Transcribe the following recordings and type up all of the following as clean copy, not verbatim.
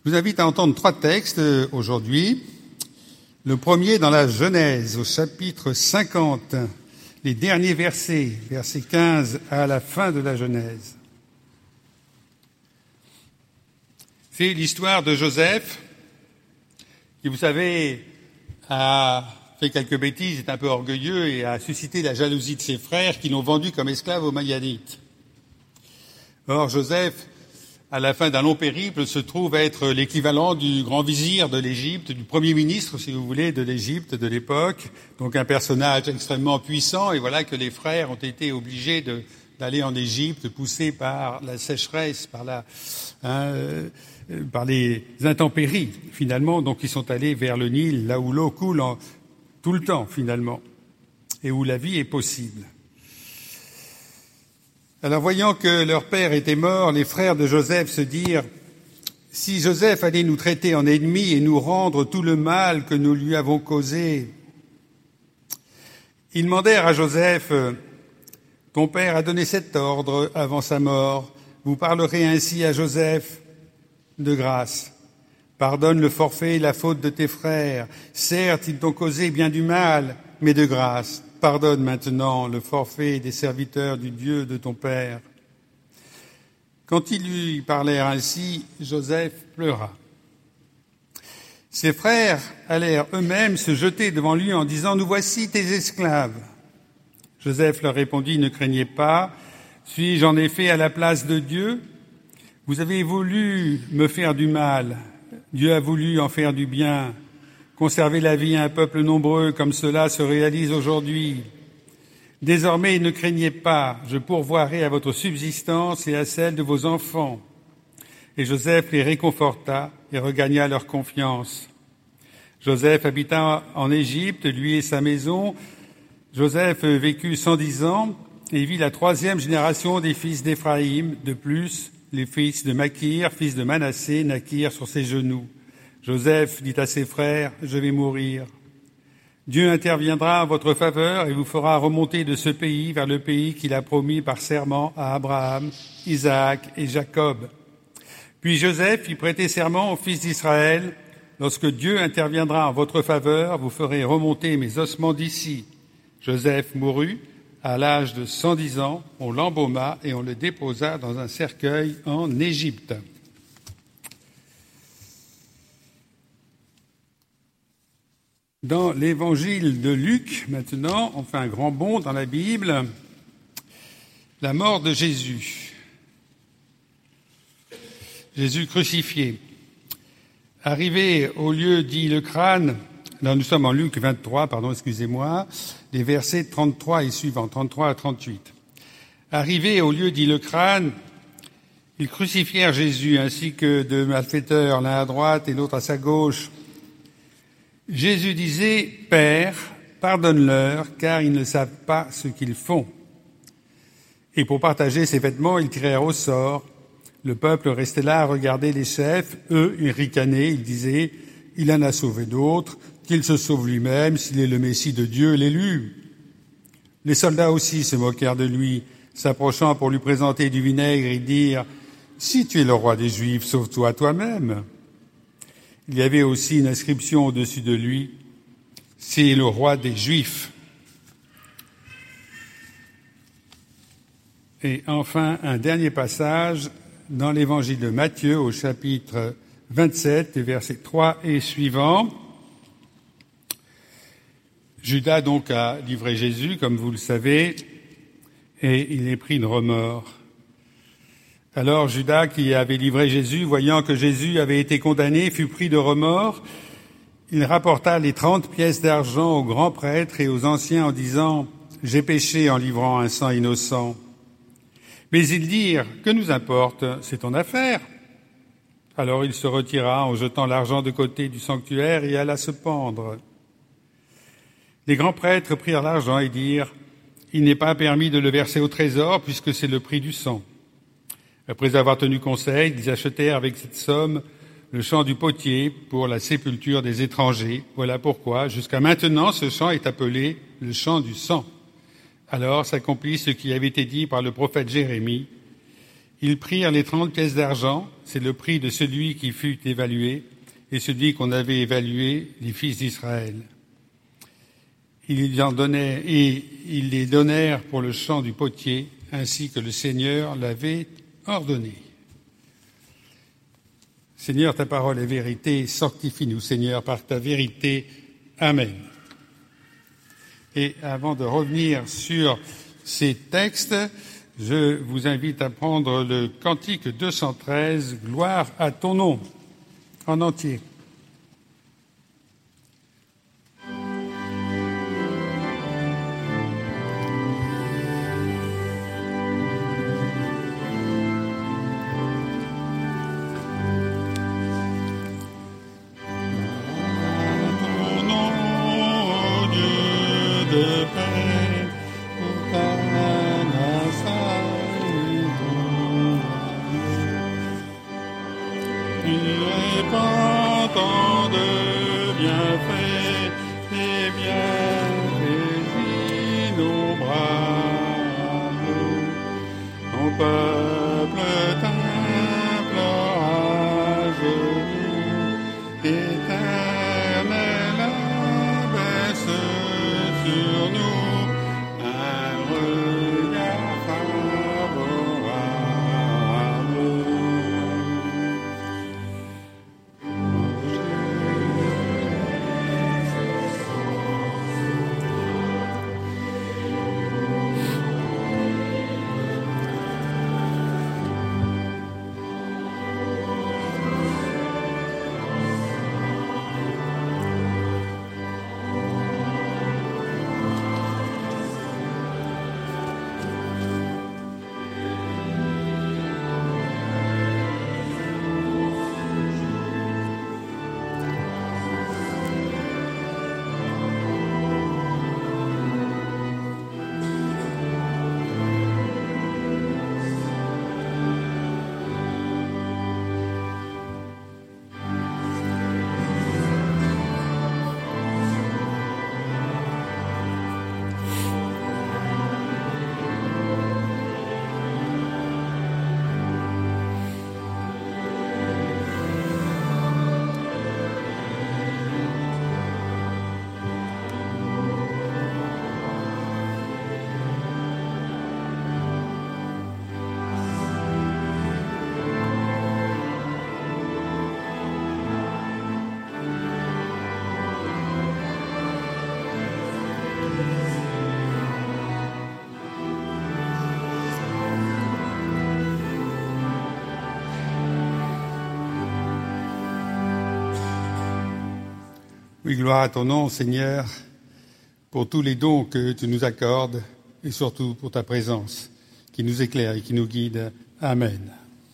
Je vous invite à entendre 3 textes aujourd'hui. Le premier dans la Genèse, au chapitre 50, les derniers versets, versets 15 à la fin de la Genèse. C'est l'histoire de Joseph, qui, vous savez, a fait quelques bêtises, est un peu orgueilleux et a suscité la jalousie de ses frères qui l'ont vendu comme esclave aux Madianites. Or, Joseph, à la fin d'un long périple, se trouve être l'équivalent du grand vizir de l'Égypte, du premier ministre, si vous voulez, de l'Égypte de l'époque, donc un personnage extrêmement puissant, et voilà que les frères ont été obligés d'aller en Égypte, poussés par la sécheresse, par les intempéries, finalement, donc ils sont allés vers le Nil, là où l'eau coule tout le temps, finalement, et où la vie est possible. Alors, voyant que leur père était mort, les frères de Joseph se dirent « Si Joseph allait nous traiter en ennemis et nous rendre tout le mal que nous lui avons causé », ils demandèrent à Joseph « Ton père a donné cet ordre avant sa mort, vous parlerez ainsi à Joseph de grâce. Pardonne le forfait et la faute de tes frères. Certes, ils t'ont causé bien du mal, mais de grâce. Pardonne maintenant le forfait des serviteurs du Dieu de ton père. » Quand ils lui parlèrent ainsi, Joseph pleura. Ses frères allèrent eux-mêmes se jeter devant lui en disant « Nous voici tes esclaves. » Joseph leur répondit « Ne craignez pas, suis-je en effet à la place de Dieu ? Vous avez voulu me faire du mal, Dieu a voulu en faire du bien. Conserver la vie à un peuple nombreux comme cela se réalise aujourd'hui. Désormais, ne craignez pas, je pourvoirai à votre subsistance et à celle de vos enfants. » Et Joseph les réconforta et regagna leur confiance. Joseph habita en Égypte, lui et sa maison. Joseph vécut 110 ans et vit la 3e génération des fils d'Éphraïm. De plus, les fils de Makir, fils de Manassé, naquirent sur ses genoux. Joseph dit à ses frères, « Je vais mourir. Dieu interviendra en votre faveur et vous fera remonter de ce pays vers le pays qu'il a promis par serment à Abraham, Isaac et Jacob. » Puis Joseph fit prêter serment aux fils d'Israël, « Lorsque Dieu interviendra en votre faveur, vous ferez remonter mes ossements d'ici. » Joseph mourut. À l'âge de 110 ans, on l'embauma et on le déposa dans un cercueil en Égypte. Dans l'évangile de Luc, maintenant, on fait un grand bond dans la Bible, la mort de Jésus. Jésus crucifié. Arrivé au lieu dit le crâne, là nous sommes en Luc 23, les versets 33 et suivants, 33 à 38. Arrivé au lieu dit le crâne, ils crucifièrent Jésus ainsi que 2 malfaiteurs, l'un à droite et l'autre à sa gauche. Jésus disait, « Père, pardonne-leur, car ils ne savent pas ce qu'ils font. » Et pour partager ses vêtements, ils tirèrent au sort. Le peuple restait là à regarder les chefs. Eux, ils ricanaient, ils disaient, « Il en a sauvé d'autres, qu'il se sauve lui-même s'il est le Messie de Dieu, l'élu. » Les soldats aussi se moquèrent de lui, s'approchant pour lui présenter du vinaigre et dire, « Si tu es le roi des Juifs, sauve-toi toi-même. » Il y avait aussi une inscription au-dessus de lui, « C'est le roi des Juifs. » Et enfin, un dernier passage dans l'évangile de Matthieu au chapitre 27, versets 3 et suivants. Judas donc a livré Jésus, comme vous le savez, et il est pris de remords. Alors Judas, qui avait livré Jésus, voyant que Jésus avait été condamné, fut pris de remords. Il rapporta les 30 pièces d'argent aux grands prêtres et aux anciens en disant « J'ai péché en livrant un sang innocent. » Mais ils dirent « Que nous importe, c'est ton affaire. » Alors il se retira en jetant l'argent de côté du sanctuaire et alla se pendre. Les grands prêtres prirent l'argent et dirent « Il n'est pas permis de le verser au trésor puisque c'est le prix du sang. » Après avoir tenu conseil, ils achetèrent avec cette somme le champ du potier pour la sépulture des étrangers. Voilà pourquoi, jusqu'à maintenant, ce champ est appelé le champ du sang. Alors s'accomplit ce qui avait été dit par le prophète Jérémie. Ils prirent les 30 pièces d'argent, c'est le prix de celui qui fut évalué, et celui qu'on avait évalué, les fils d'Israël. Ils les donnèrent pour le champ du potier, ainsi que le Seigneur l'avait ordonné. Seigneur, ta parole est vérité, sanctifie-nous, Seigneur, par ta vérité. Amen. Et avant de revenir sur ces textes, je vous invite à prendre le cantique 213, « Gloire à ton nom », en entier. Oui, gloire à ton nom, Seigneur, pour tous les dons que tu nous accordes et surtout pour ta présence qui nous éclaire et qui nous guide. Amen.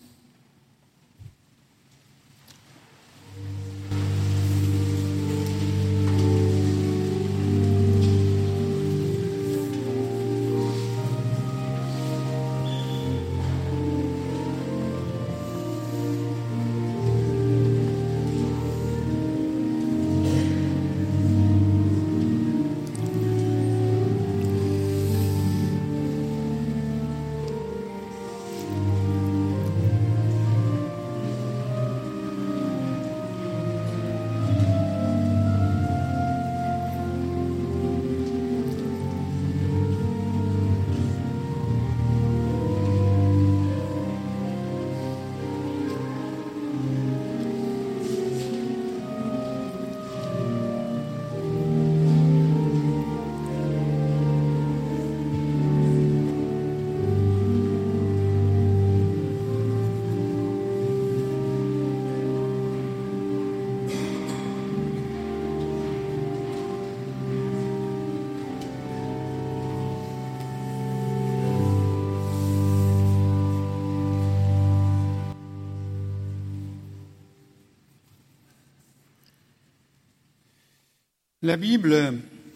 La Bible,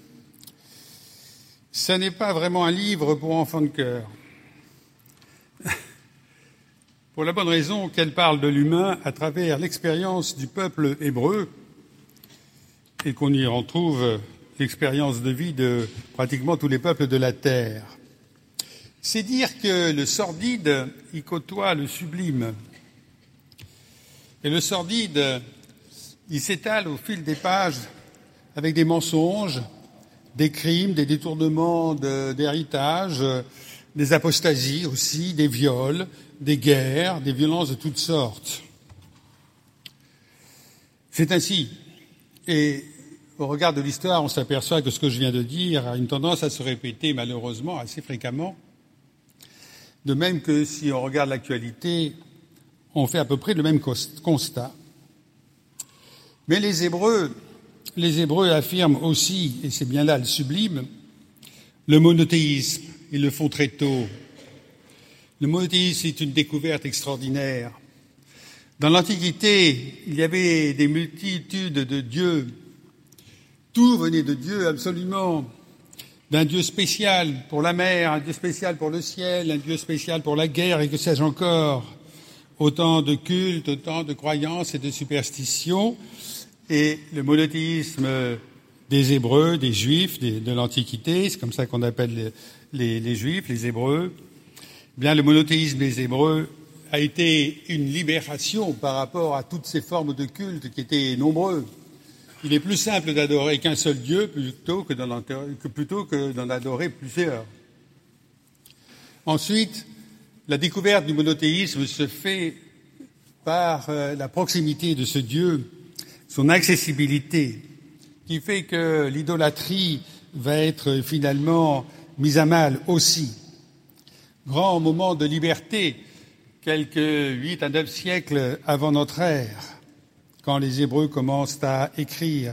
ce n'est pas vraiment un livre pour enfants de cœur. Pour la bonne raison qu'elle parle de l'humain à travers l'expérience du peuple hébreu et qu'on y retrouve l'expérience de vie de pratiquement tous les peuples de la terre. C'est dire que le sordide y côtoie le sublime. Et le sordide, il s'étale au fil des pages avec des mensonges, des crimes, des détournements d'héritage, des apostasies aussi, des viols, des guerres, des violences de toutes sortes. C'est ainsi. Et au regard de l'histoire, on s'aperçoit que ce que je viens de dire a une tendance à se répéter malheureusement assez fréquemment. De même que si on regarde l'actualité, on fait à peu près le même constat. Mais les Hébreux affirment aussi, et c'est bien là le sublime, le monothéisme. Ils le font très tôt. Le monothéisme est une découverte extraordinaire. Dans l'Antiquité, il y avait des multitudes de dieux. Tout venait de Dieu, absolument. D'un Dieu spécial pour la mer, un Dieu spécial pour le ciel, un Dieu spécial pour la guerre, et que sais-je encore. Autant de cultes, autant de croyances et de superstitions. Et le monothéisme des Hébreux, des Juifs, de l'Antiquité, c'est comme ça qu'on appelle les Juifs, les Hébreux. Eh bien, le monothéisme des Hébreux a été une libération par rapport à toutes ces formes de culte qui étaient nombreux. Il est plus simple d'adorer qu'un seul Dieu plutôt que d'en adorer plusieurs. Ensuite, la découverte du monothéisme se fait par la proximité de ce Dieu, son accessibilité, qui fait que l'idolâtrie va être finalement mise à mal aussi. Grand moment de liberté, quelques 8 à 9 siècles avant notre ère, quand les Hébreux commencent à écrire.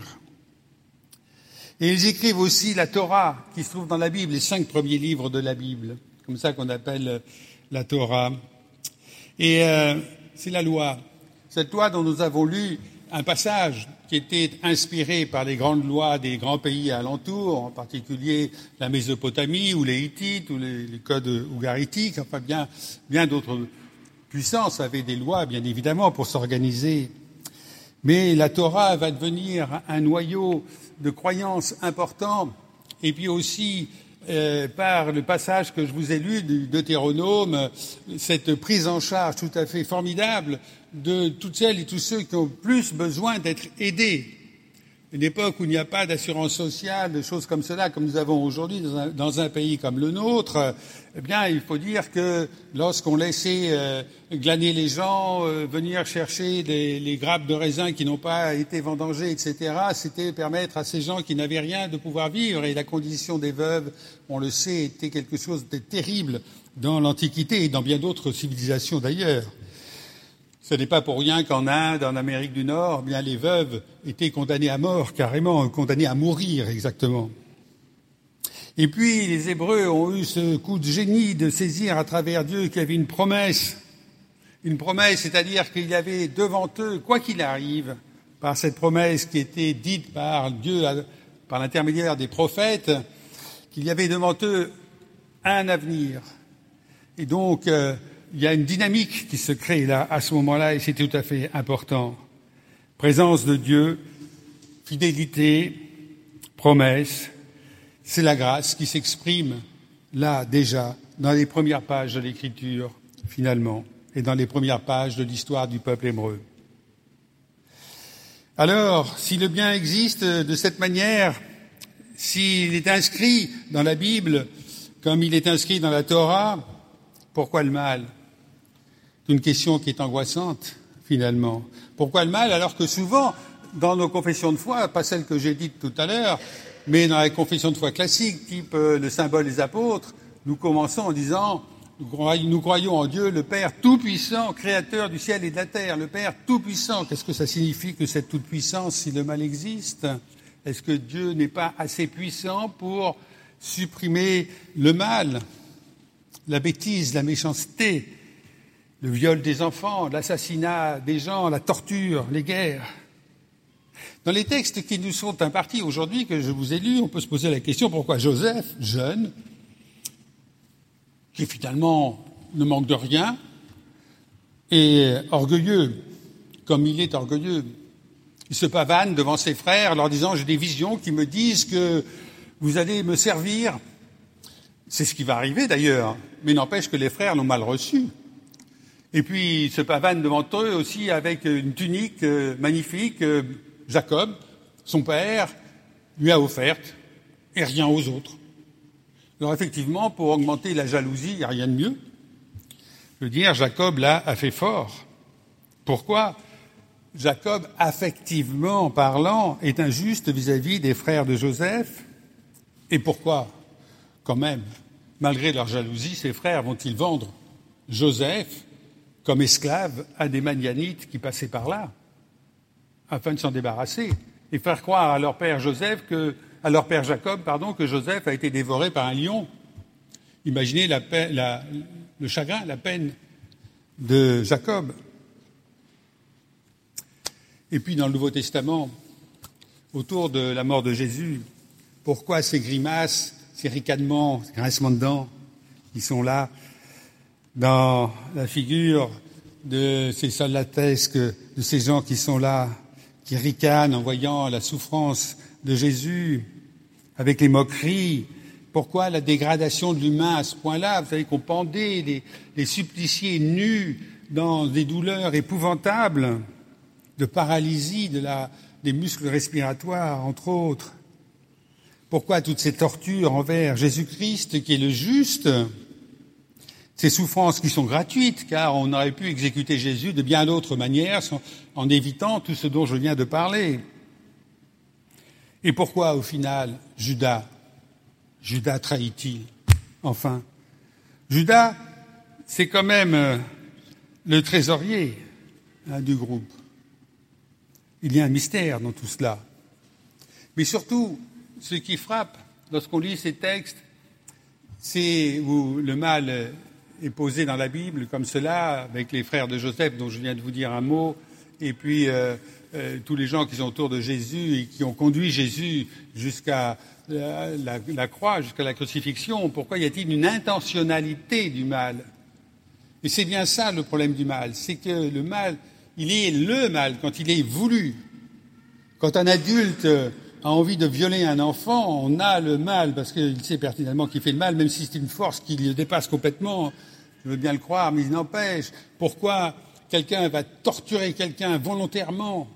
Et ils écrivent aussi la Torah, qui se trouve dans la Bible, les 5 premiers livres de la Bible, comme ça qu'on appelle la Torah. Et c'est la loi, cette loi dont nous avons lu un passage qui était inspiré par les grandes lois des grands pays alentours, en particulier la Mésopotamie ou les Hittites ou les codes ougaritiques, enfin bien d'autres puissances avaient des lois, bien évidemment, pour s'organiser. Mais la Torah va devenir un noyau de croyances important, et puis aussi par le passage que je vous ai lu du Deutéronome, cette prise en charge tout à fait formidable de toutes celles et tous ceux qui ont plus besoin d'être aidés. Une époque où il n'y a pas d'assurance sociale, de choses comme cela, comme nous avons aujourd'hui dans un pays comme le nôtre, eh bien, il faut dire que lorsqu'on laissait glaner les gens, venir chercher les grappes de raisins qui n'ont pas été vendangées, etc., c'était permettre à ces gens qui n'avaient rien de pouvoir vivre. Et la condition des veuves, on le sait, était quelque chose de terrible dans l'Antiquité et dans bien d'autres civilisations d'ailleurs. Ce n'est pas pour rien qu'en Inde, en Amérique du Nord, bien les veuves étaient condamnées à mort, carrément, condamnées à mourir exactement. Et puis les Hébreux ont eu ce coup de génie de saisir à travers Dieu qu'il y avait une promesse, c'est-à-dire qu'il y avait devant eux, quoi qu'il arrive, par cette promesse qui était dite par Dieu, par l'intermédiaire des prophètes, qu'il y avait devant eux un avenir. Et donc, il y a une dynamique qui se crée là, à ce moment-là, et c'est tout à fait important. Présence de Dieu, fidélité, promesse, c'est la grâce qui s'exprime là, déjà, dans les premières pages de l'Écriture, finalement, et dans les premières pages de l'histoire du peuple hébreu. Alors, si le bien existe de cette manière, s'il est inscrit dans la Bible, comme il est inscrit dans la Torah, pourquoi le mal ? C'est une question qui est angoissante, finalement. Pourquoi le mal, alors que souvent, dans nos confessions de foi, pas celles que j'ai dites tout à l'heure, mais dans les confessions de foi classiques, type le symbole des apôtres, nous commençons en disant « Nous croyons en Dieu, le Père Tout-Puissant, Créateur du ciel et de la terre. » Le Père Tout-Puissant, qu'est-ce que ça signifie que cette toute-puissance, si le mal existe ? Est-ce que Dieu n'est pas assez puissant pour supprimer le mal, la bêtise, la méchanceté, le viol des enfants, l'assassinat des gens, la torture, les guerres? Dans les textes qui nous sont impartis aujourd'hui, que je vous ai lus, on peut se poser la question pourquoi Joseph, jeune, qui finalement ne manque de rien, est orgueilleux, comme il est orgueilleux. Il se pavane devant ses frères, leur disant « J'ai des visions qui me disent que vous allez me servir C'est ce qui va arriver d'ailleurs, mais n'empêche que les frères l'ont mal reçu. Et puis ils se pavanent devant eux aussi avec une tunique magnifique. Jacob, son père, lui a offerte, et rien aux autres. Alors effectivement, pour augmenter la jalousie, il n'y a rien de mieux. Je veux dire, Jacob, là, a fait fort. Pourquoi ? Jacob, affectivement parlant, est injuste vis-à-vis des frères de Joseph. Et pourquoi ? Quand même, malgré leur jalousie, ses frères vont-ils vendre Joseph comme esclave à des Madianites qui passaient par là, afin de s'en débarrasser, et faire croire à leur père Jacob, que Joseph a été dévoré par un lion. Imaginez le chagrin, la peine de Jacob. Et puis dans le Nouveau Testament, autour de la mort de Jésus, pourquoi ces grimaces, ces ricanements, ces grincements de dents qui sont là dans la figure de ces soldatesques, de ces gens qui sont là, qui ricanent en voyant la souffrance de Jésus, avec les moqueries. Pourquoi la dégradation de l'humain à ce point-là ? Vous savez qu'on pendait les suppliciés nus dans des douleurs épouvantables, de paralysie des muscles respiratoires, entre autres. Pourquoi toutes ces tortures envers Jésus-Christ, qui est le juste ? Ces souffrances qui sont gratuites, car on aurait pu exécuter Jésus de bien d'autres manières, en évitant tout ce dont je viens de parler. Et pourquoi, au final, Judas trahit-il ? Enfin, Judas, c'est quand même le trésorier du groupe. Il y a un mystère dans tout cela. Mais surtout, ce qui frappe lorsqu'on lit ces textes, c'est où le mal est posé dans la Bible comme cela, avec les frères de Joseph dont je viens de vous dire un mot, et puis tous les gens qui sont autour de Jésus et qui ont conduit Jésus jusqu'à la croix, jusqu'à la crucifixion. Pourquoi y a-t-il une intentionnalité du mal ? Et c'est bien ça le problème du mal, c'est que le mal, il est le mal quand il est voulu. Quand un adulte a envie de violer un enfant, on a le mal, parce qu'il sait pertinemment qu'il fait le mal, même si c'est une force qui le dépasse complètement. Je veux bien le croire, mais il n'empêche. Pourquoi quelqu'un va torturer quelqu'un volontairement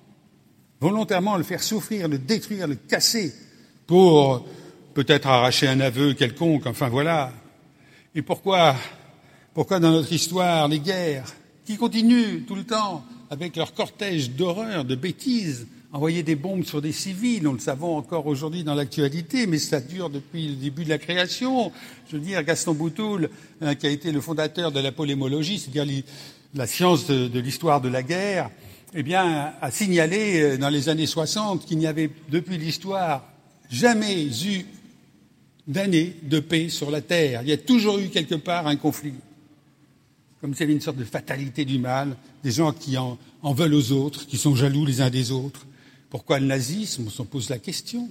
le faire souffrir, le détruire, le casser, pour peut-être arracher un aveu quelconque, enfin voilà. Et pourquoi dans notre histoire, les guerres, qui continuent tout le temps, avec leur cortège d'horreurs, de bêtises, envoyer des bombes sur des civils, nous le savons encore aujourd'hui dans l'actualité, mais ça dure depuis le début de la création. Je veux dire, Gaston Boutoul, qui a été le fondateur de la polémologie, c'est-à-dire la science de l'histoire de la guerre, eh bien, a signalé dans les années 60 qu'il n'y avait, depuis l'histoire, jamais eu d'année de paix sur la Terre. Il y a toujours eu quelque part un conflit. Comme s'il y avait une sorte de fatalité du mal, des gens qui en veulent aux autres, qui sont jaloux les uns des autres. Pourquoi le nazisme ? On s'en pose la question.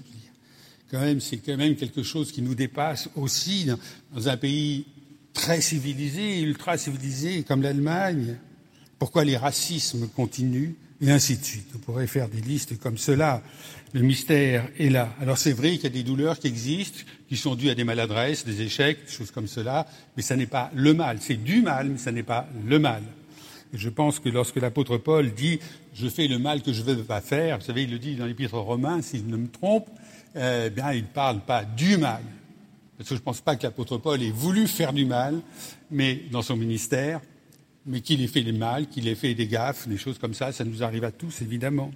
C'est quand même quelque chose qui nous dépasse aussi dans un pays très civilisé, ultra civilisé comme l'Allemagne. Pourquoi les racismes continuent ? Et ainsi de suite. On pourrait faire des listes comme cela. Le mystère est là. Alors c'est vrai qu'il y a des douleurs qui existent, qui sont dues à des maladresses, des échecs, des choses comme cela, mais ça n'est pas le mal. C'est du mal, mais ça n'est pas le mal. Et je pense que lorsque l'apôtre Paul dit « je fais le mal que je ne veux pas faire », vous savez, il le dit dans l'épître aux Romains, si je ne me trompe, bien il ne parle pas du mal. Parce que je ne pense pas que l'apôtre Paul ait voulu faire du mal, mais dans son ministère, mais qu'il ait fait le mal, qu'il ait fait des gaffes, des choses comme ça nous arrive à tous, évidemment.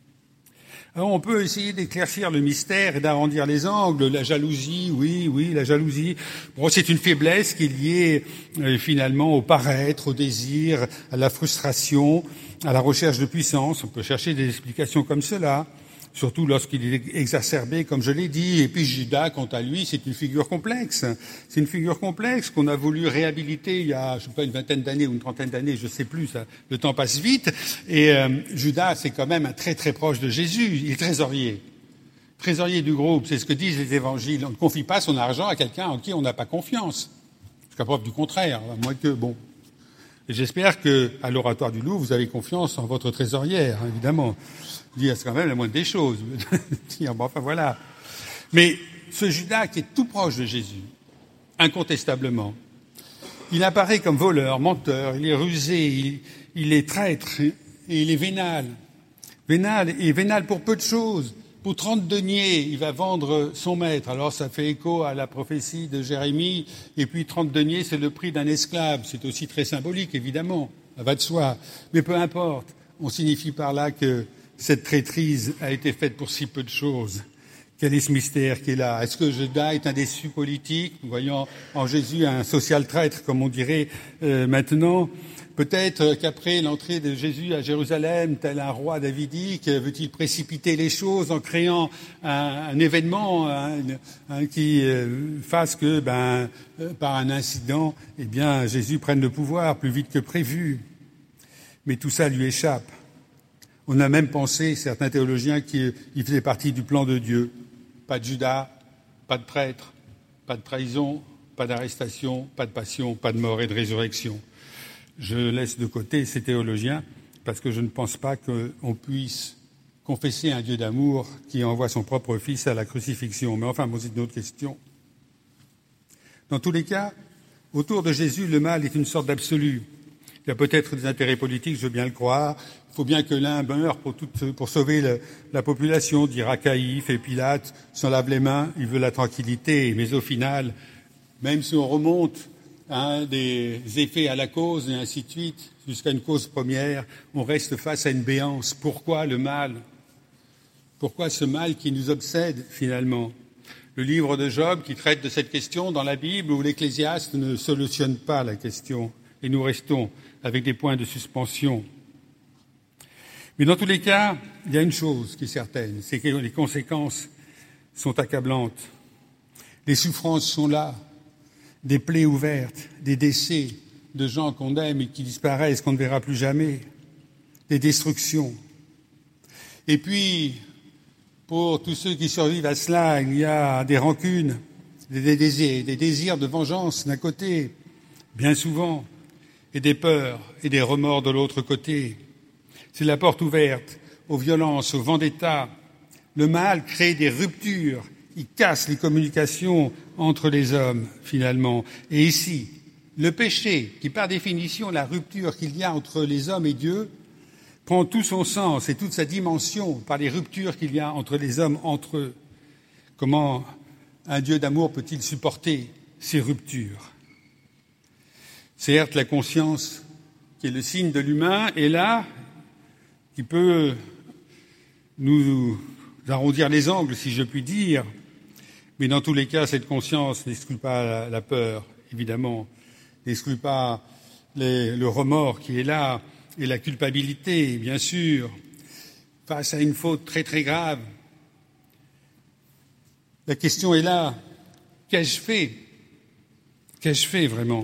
Alors on peut essayer d'éclaircir le mystère et d'arrondir les angles. La jalousie, oui, la jalousie. Bon, c'est une faiblesse qui est liée finalement au paraître, au désir, à la frustration, à la recherche de puissance. On peut chercher des explications comme cela, surtout lorsqu'il est exacerbé, comme je l'ai dit. Et puis Judas, quant à lui, c'est une figure complexe. C'est une figure complexe qu'on a voulu réhabiliter il y a, je sais pas, une vingtaine d'années ou une trentaine d'années, je sais plus, ça, le temps passe vite. Et Judas, c'est quand même un très très proche de Jésus. Il est trésorier du groupe. C'est ce que disent les évangiles. On ne confie pas son argent à quelqu'un en qui on n'a pas confiance. Jusqu'à preuve du contraire, à moins que, bon. Et j'espère que, à l'oratoire du Louvre, vous avez confiance en votre trésorière, hein, évidemment. C'est quand même la moindre des choses. Enfin voilà. Mais ce Judas qui est tout proche de Jésus, incontestablement. Il apparaît comme voleur, menteur, il est rusé, il est traître et il est vénal. Vénal pour peu de choses. Pour 30 deniers, il va vendre son maître. Alors ça fait écho à la prophétie de Jérémie. Et puis 30 deniers, c'est le prix d'un esclave. C'est aussi très symbolique, évidemment. Ça va de soi. Mais peu importe. On signifie par là que cette traîtrise a été faite pour si peu de choses. Quel est ce mystère qui est là? Est-ce que Judas est un déçu politique, voyant en Jésus un social traître, comme on dirait maintenant? Peut-être qu'après l'entrée de Jésus à Jérusalem, tel un roi davidique, veut-il précipiter les choses en créant un événement qui fasse que, par un incident, eh bien, Jésus prenne le pouvoir plus vite que prévu. Mais tout ça lui échappe. On a même pensé, certains théologiens, qu'il faisait partie du plan de Dieu. Pas de Judas, pas de traître, pas de trahison, pas d'arrestation, pas de passion, pas de mort et de résurrection. Je laisse de côté ces théologiens parce que je ne pense pas qu'on puisse confesser un Dieu d'amour qui envoie son propre Fils à la crucifixion. Mais enfin, c'est une autre question. Dans tous les cas, autour de Jésus, le mal est une sorte d'absolu. Il y a peut-être des intérêts politiques, je veux bien le croire. Il faut bien que l'un meure pour sauver la population, dira Caïphe, et Pilate s'en lave les mains, il veut la tranquillité. Mais au final, même si on remonte des effets à la cause et ainsi de suite, jusqu'à une cause première, on reste face à une béance. Pourquoi le mal? Pourquoi ce mal qui nous obsède finalement? Le livre de Job qui traite de cette question dans la Bible, où l'Ecclésiaste ne solutionne pas la question et nous restons avec des points de suspension. Mais dans tous les cas, il y a une chose qui est certaine, c'est que les conséquences sont accablantes. Les souffrances sont là. Des plaies ouvertes, des décès de gens qu'on aime et qui disparaissent, qu'on ne verra plus jamais, des destructions. Et puis, pour tous ceux qui survivent à cela, il y a des rancunes, des désirs de vengeance d'un côté, bien souvent, et des peurs et des remords de l'autre côté. C'est la porte ouverte aux violences, aux vendettas. Le mal crée des ruptures. Il casse les communications entre les hommes, finalement. Et ici, le péché, qui par définition, la rupture qu'il y a entre les hommes et Dieu, prend tout son sens et toute sa dimension par les ruptures qu'il y a entre les hommes, entre eux. Comment un Dieu d'amour peut-il supporter ces ruptures? Certes, la conscience, qui est le signe de l'humain, est là, qui peut nous arrondir les angles, si je puis dire. Mais dans tous les cas, cette conscience n'exclut pas la peur, évidemment, n'exclut pas le remords qui est là, et la culpabilité, bien sûr, face à une faute très très grave. La question est là, qu'ai-je fait? Qu'ai-je fait vraiment?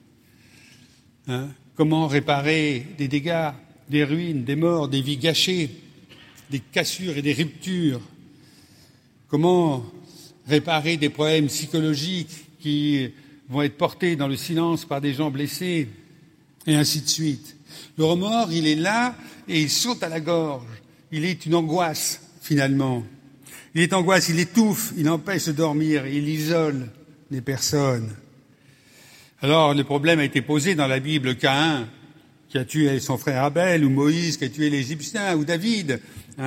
Comment réparer des dégâts, des ruines, des morts, des vies gâchées, des cassures et des ruptures? Comment réparer des problèmes psychologiques qui vont être portés dans le silence par des gens blessés, et ainsi de suite. Le remords, il est là et il saute à la gorge. Il est une angoisse, finalement. Il est angoisse, il étouffe, il empêche de dormir, il isole les personnes. Alors, le problème a été posé dans la Bible. Caïn, qui a tué son frère Abel, ou Moïse, qui a tué l'Égyptien, ou David,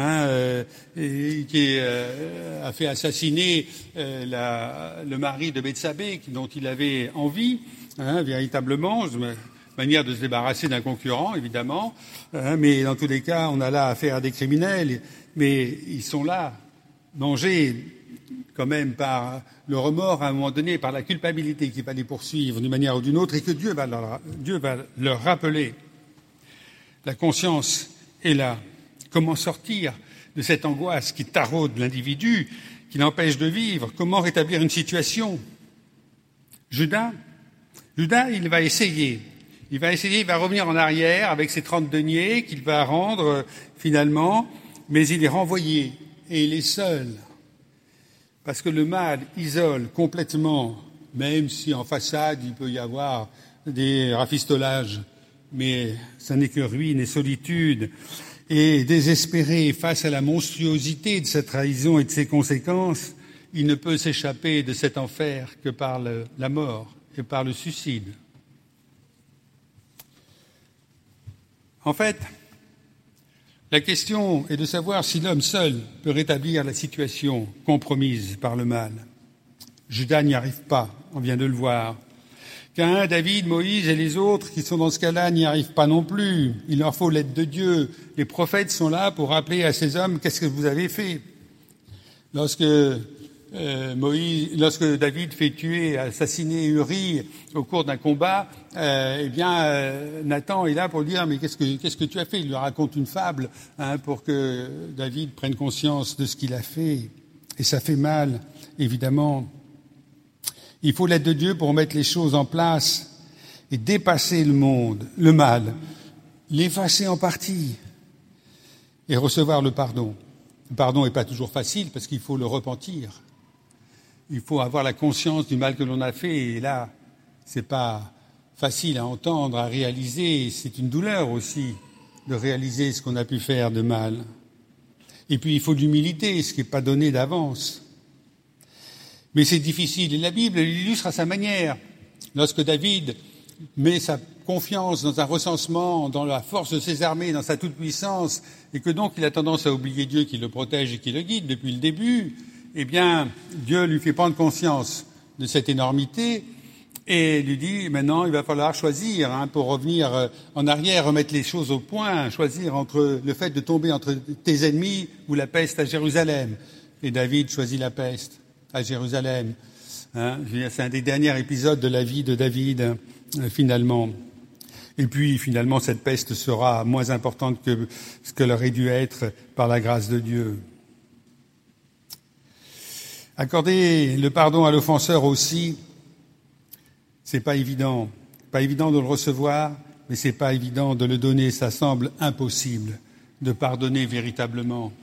qui a fait assassiner le mari de Bethsabée, dont il avait envie, véritablement, manière de se débarrasser d'un concurrent, évidemment, mais dans tous les cas, on a là affaire à des criminels, mais ils sont là, mangés quand même par le remords à un moment donné, par la culpabilité qui va les poursuivre d'une manière ou d'une autre, et que Dieu va leur rappeler. La conscience est là. Comment sortir de cette angoisse qui taraude l'individu, qui l'empêche de vivre? Comment rétablir une situation? Judas, il va essayer. Il va revenir en arrière avec ses 30 deniers qu'il va rendre finalement, mais il est renvoyé et il est seul. Parce que le mal isole complètement, même si en façade il peut y avoir des rafistolages, mais ça n'est que ruine et solitude. Et désespéré face à la monstruosité de sa trahison et de ses conséquences, il ne peut s'échapper de cet enfer que par la mort et par le suicide. En fait, la question est de savoir si l'homme seul peut rétablir la situation compromise par le mal. Judas n'y arrive pas, on vient de le voir. Caïn, David, Moïse et les autres qui sont dans ce cas-là n'y arrivent pas non plus. Il leur faut l'aide de Dieu. Les prophètes sont là pour rappeler à ces hommes qu'est-ce que vous avez fait. Lorsque David fait tuer, assassiner Uri au cours d'un combat, Nathan est là pour dire mais qu'est-ce que tu as fait? Il lui raconte une fable pour que David prenne conscience de ce qu'il a fait. Et ça fait mal, évidemment. Il faut l'aide de Dieu pour mettre les choses en place et dépasser le mal, l'effacer en partie et recevoir le pardon. Le pardon n'est pas toujours facile parce qu'il faut le repentir. Il faut avoir la conscience du mal que l'on a fait et là, c'est pas facile à entendre, à réaliser. C'est une douleur aussi de réaliser ce qu'on a pu faire de mal. Et puis il faut de l'humilité, ce qui n'est pas donné d'avance. Mais c'est difficile et la Bible l'illustre à sa manière. Lorsque David met sa confiance dans un recensement, dans la force de ses armées, dans sa toute-puissance, et que donc il a tendance à oublier Dieu qui le protège et qui le guide depuis le début, eh bien, Dieu lui fait prendre conscience de cette énormité et lui dit, maintenant, il va falloir choisir pour revenir en arrière, remettre les choses au point, choisir entre le fait de tomber entre tes ennemis ou la peste à Jérusalem. Et David choisit la peste à Jérusalem. C'est un des derniers épisodes de la vie de David, finalement. Et puis, finalement, cette peste sera moins importante que ce qu'elle aurait dû être par la grâce de Dieu. Accorder le pardon à l'offenseur aussi, c'est pas évident. Pas évident de le recevoir, mais c'est pas évident de le donner. Ça semble impossible de pardonner véritablement.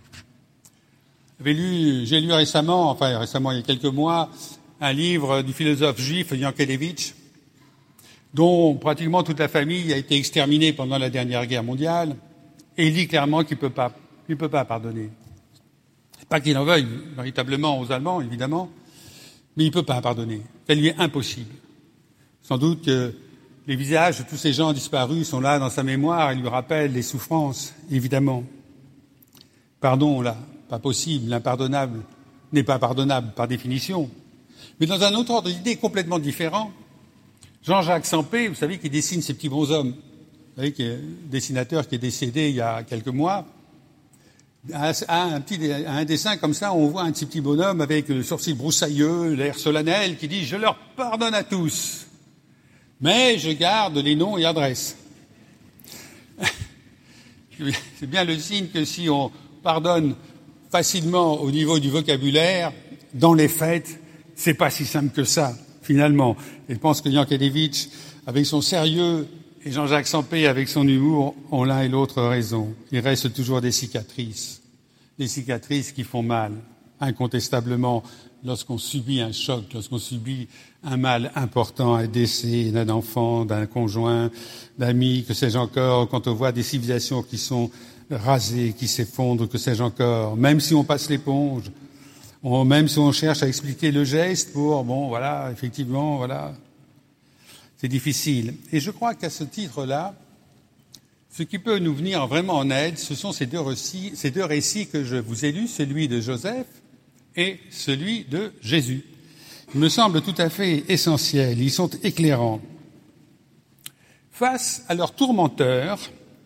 J'ai lu récemment, il y a quelques mois, un livre du philosophe juif Yankelevitch, dont pratiquement toute la famille a été exterminée pendant la dernière guerre mondiale, et il dit clairement qu'il peut pas pardonner. Pas qu'il en veuille véritablement aux Allemands, évidemment, mais il peut pas pardonner. Ça lui est impossible. Sans doute que les visages de tous ces gens disparus sont là dans sa mémoire et lui rappellent les souffrances, évidemment. Pardon, là, pas possible, l'impardonnable n'est pas pardonnable par définition. Mais dans un autre ordre d'idée complètement différent, Jean-Jacques Sempé, vous savez, qui dessine ces petits bonshommes, vous savez, qui est un dessinateur qui est décédé il y a quelques mois, a un dessin comme ça, on voit un petit bonhomme avec le sourcil broussailleux, l'air solennel, qui dit « Je leur pardonne à tous, mais je garde les noms et adresses. » C'est bien le signe que si on pardonne facilement au niveau du vocabulaire, dans les faits, c'est pas si simple que ça, finalement. Et je pense que Yankelevitch, avec son sérieux, et Jean-Jacques Sempé, avec son humour, ont l'un et l'autre raison. Il reste toujours des cicatrices qui font mal, incontestablement, lorsqu'on subit un choc, lorsqu'on subit un mal important, un décès d'un enfant, d'un conjoint, d'amis, que sais-je encore, quand on voit des civilisations qui sont rasées, qui s'effondrent, que sais-je encore, même si on passe l'éponge, même si on cherche à expliquer le geste pour, effectivement, c'est difficile. Et je crois qu'à ce titre-là, ce qui peut nous venir vraiment en aide, ce sont ces deux récits que je vous ai lus, celui de Joseph et celui de Jésus. Ils me semblent tout à fait essentiels, ils sont éclairants. Face à leurs tourmenteurs,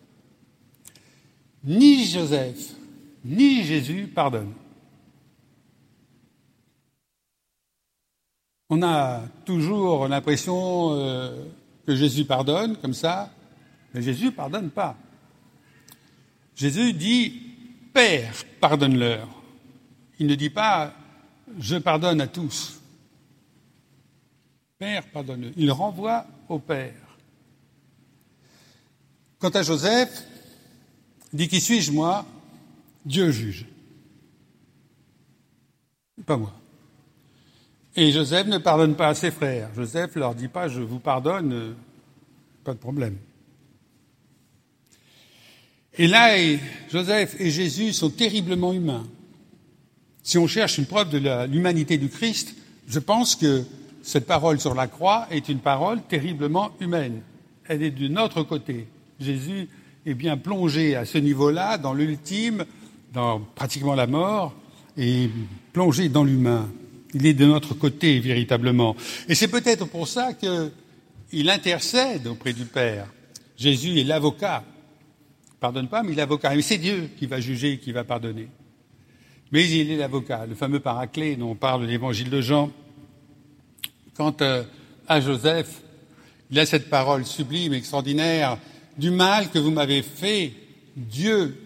ni Joseph, ni Jésus pardonnent. On a toujours l'impression que Jésus pardonne, comme ça, mais Jésus pardonne pas. Jésus dit « Père, pardonne-leur ». Il ne dit pas « Je pardonne à tous ». Père, pardonne-leur. Il renvoie au Père. Quant à Joseph, il dit « Qui suis-je, moi ? Dieu juge. Pas moi. » Et Joseph ne pardonne pas à ses frères. Joseph leur dit pas « Je vous pardonne, pas de problème ». Et là, Joseph et Jésus sont terriblement humains. Si on cherche une preuve de l'humanité du Christ, je pense que cette parole sur la croix est une parole terriblement humaine. Elle est de notre côté. Jésus est bien plongé à ce niveau-là, dans l'ultime, dans pratiquement la mort, et plongé dans l'humain. Il est de notre côté, véritablement. Et c'est peut-être pour ça qu'il intercède auprès du Père. Jésus est l'avocat. Il ne pardonne pas, mais il est l'avocat. Et c'est Dieu qui va juger, qui va pardonner. Mais il est l'avocat, le fameux paraclet dont parle l'évangile de Jean. Quant à Joseph, il a cette parole sublime, extraordinaire. Du mal que vous m'avez fait, Dieu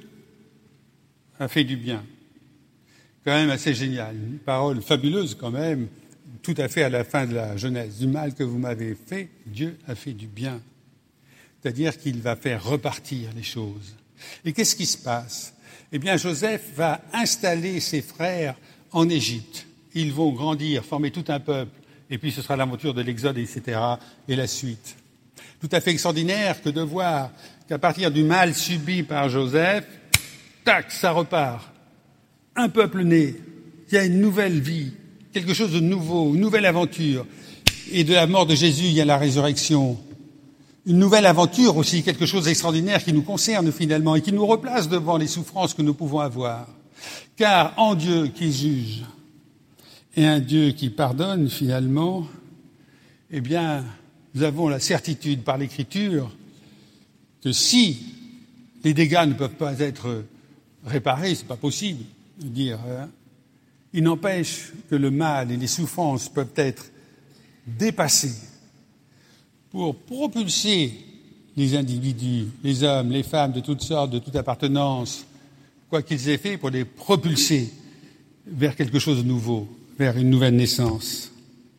a fait du bien. Quand même assez génial. Une parole fabuleuse quand même, tout à fait à la fin de la Genèse. Du mal que vous m'avez fait, Dieu a fait du bien. C'est-à-dire qu'il va faire repartir les choses. Et qu'est-ce qui se passe? Eh bien, Joseph va installer ses frères en Égypte. Ils vont grandir, former tout un peuple. Et puis ce sera l'aventure de l'Exode, etc. et la suite. Tout à fait extraordinaire que de voir qu'à partir du mal subi par Joseph, tac, ça repart. Un peuple né, il y a une nouvelle vie, quelque chose de nouveau, une nouvelle aventure. Et de la mort de Jésus, il y a la résurrection. Une nouvelle aventure aussi, quelque chose d'extraordinaire qui nous concerne finalement et qui nous replace devant les souffrances que nous pouvons avoir. Car en Dieu qui juge et un Dieu qui pardonne finalement, eh bien, nous avons la certitude par l'Écriture que si les dégâts ne peuvent pas être réparés, c'est pas possible de dire, il n'empêche que le mal et les souffrances peuvent être dépassés pour propulser les individus, les hommes, les femmes de toutes sortes, de toute appartenance, quoi qu'ils aient fait, pour les propulser vers quelque chose de nouveau, vers une nouvelle naissance.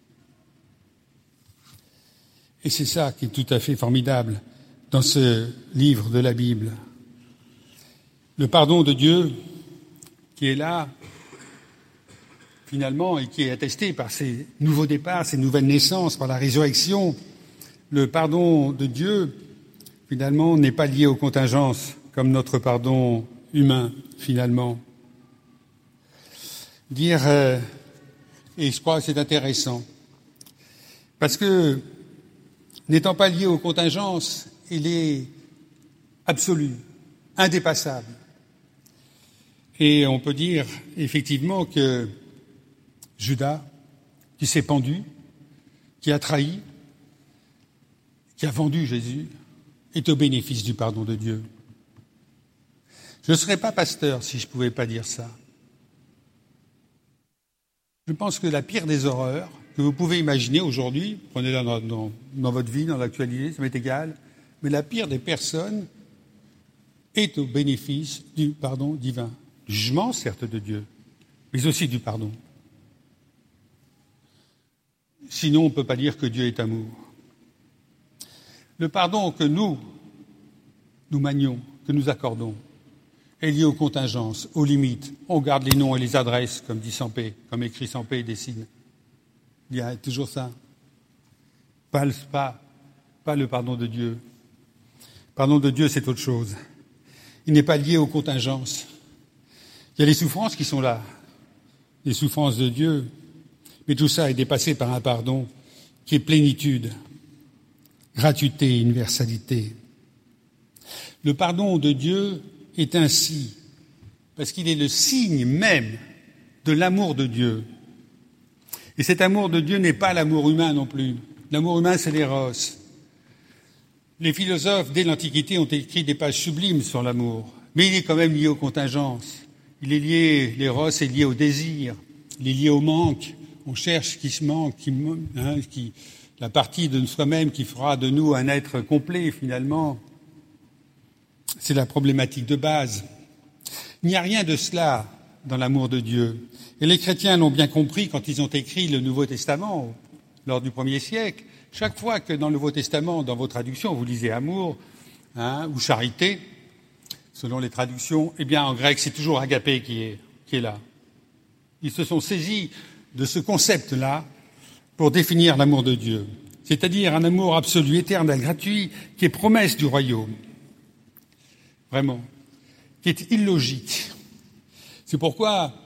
Et c'est ça qui est tout à fait formidable dans ce livre de la Bible. Le pardon de Dieu qui est là, finalement, et qui est attesté par ces nouveaux départs, ces nouvelles naissances, par la résurrection. Le pardon de Dieu, finalement, n'est pas lié aux contingences, comme notre pardon humain, finalement. Dire, et je crois que c'est intéressant, parce que, n'étant pas lié aux contingences, il est absolu, indépassable. Et on peut dire, effectivement, que Judas, qui s'est pendu, qui a trahi, qui a vendu Jésus, est au bénéfice du pardon de Dieu. Je ne serais pas pasteur si je ne pouvais pas dire ça. Je pense que la pire des horreurs que vous pouvez imaginer aujourd'hui, prenez-la dans votre vie, dans l'actualité, ça m'est égal, mais la pire des personnes est au bénéfice du pardon divin. Du jugement, certes, de Dieu, mais aussi du pardon. Sinon, on ne peut pas dire que Dieu est amour. Le pardon que nous manions, que nous accordons, est lié aux contingences, aux limites. On garde les noms et les adresses, comme dit Sampé, comme écrit Sampé et dessine. Il y a toujours ça. Pas le pardon de Dieu. Le pardon de Dieu, c'est autre chose. Il n'est pas lié aux contingences. Il y a les souffrances qui sont là, les souffrances de Dieu, mais tout ça est dépassé par un pardon qui est plénitude, gratuité, universalité. Le pardon de Dieu est ainsi, parce qu'il est le signe même de l'amour de Dieu. Et cet amour de Dieu n'est pas l'amour humain non plus. L'amour humain, c'est l'éros. Les philosophes, dès l'Antiquité, ont écrit des pages sublimes sur l'amour, mais il est quand même lié aux contingences. Il est lié, l'éros est lié au désir, il est lié au manque. On cherche ce qui se manque, la partie de soi-même qui fera de nous un être complet, finalement. C'est la problématique de base. Il n'y a rien de cela dans l'amour de Dieu. Et les chrétiens l'ont bien compris quand ils ont écrit le Nouveau Testament, lors du 1er siècle. Chaque fois que dans le Nouveau Testament, dans vos traductions, vous lisez amour ou charité, selon les traductions, eh bien en grec, c'est toujours agapé qui est là. Ils se sont saisis de ce concept-là pour définir l'amour de Dieu, c'est-à-dire un amour absolu, éternel, gratuit, qui est promesse du royaume, vraiment, qui est illogique. C'est pourquoi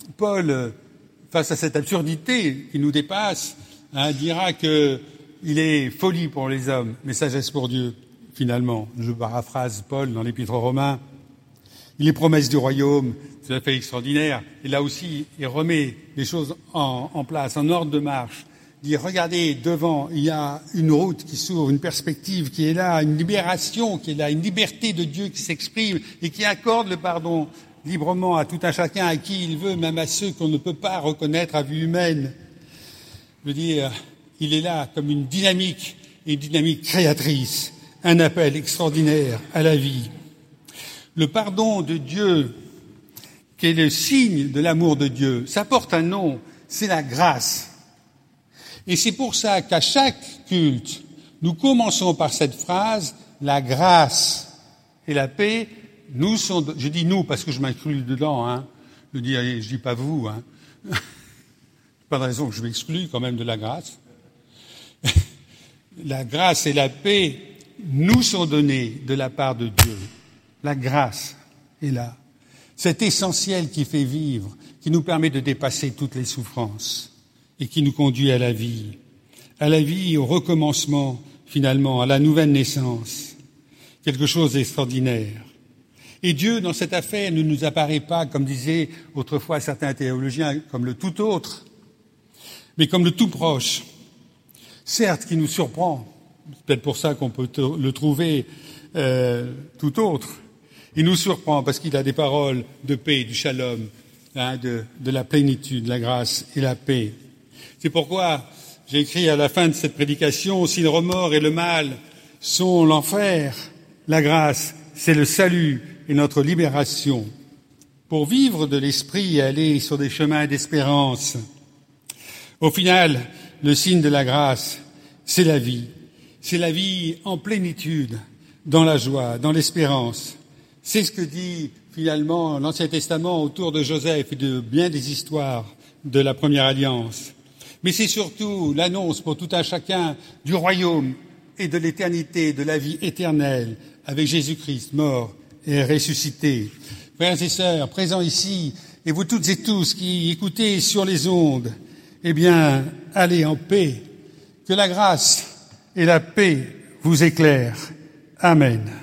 Paul, face à cette absurdité qui nous dépasse, dira que il est folie pour les hommes, mais sagesse pour Dieu, finalement. Je paraphrase Paul dans l'Épître aux Romains. Il est promesse du royaume, c'est tout à fait extraordinaire. Et là aussi, il remet les choses en place, en ordre de marche. Il dit, regardez, devant, il y a une route qui s'ouvre, une perspective qui est là, une libération qui est là, une liberté de Dieu qui s'exprime et qui accorde le pardon librement à tout un chacun, à qui il veut, même à ceux qu'on ne peut pas reconnaître à vue humaine. Je veux dire, il est là comme une dynamique créatrice, un appel extraordinaire à la vie. Le pardon de Dieu, qui est le signe de l'amour de Dieu, ça porte un nom, c'est la grâce. Et c'est pour ça qu'à chaque culte, nous commençons par cette phrase, la grâce et la paix nous sont... Je dis nous parce que je m'inclus dedans, je dis pas vous, Pas de raison que je m'exclue quand même de la grâce. La grâce et la paix nous sont données de la part de Dieu. La grâce est là. C'est essentiel qui fait vivre, qui nous permet de dépasser toutes les souffrances et qui nous conduit à la vie, au recommencement finalement, à la nouvelle naissance. Quelque chose d'extraordinaire. Et Dieu, dans cette affaire, ne nous apparaît pas, comme disaient autrefois certains théologiens, comme le tout autre, mais comme le tout proche. Certes, qui nous surprend, c'est peut-être pour ça qu'on peut le trouver tout autre. Il nous surprend parce qu'il a des paroles de paix, du shalom, de la plénitude, la grâce et la paix. C'est pourquoi j'ai écrit à la fin de cette prédication, si le remords et le mal sont l'enfer, la grâce, c'est le salut et notre libération. Pour vivre de l'esprit et aller sur des chemins d'espérance. Au final, le signe de la grâce, c'est la vie. C'est la vie en plénitude, dans la joie, dans l'espérance. C'est ce que dit finalement l'Ancien Testament autour de Joseph et de bien des histoires de la Première Alliance. Mais c'est surtout l'annonce pour tout un chacun du royaume et de l'éternité, de la vie éternelle, avec Jésus-Christ mort et ressuscité. Frères et sœurs, présents ici, et vous toutes et tous qui écoutez sur les ondes, eh bien, allez en paix. Que la grâce et la paix vous éclairent. Amen.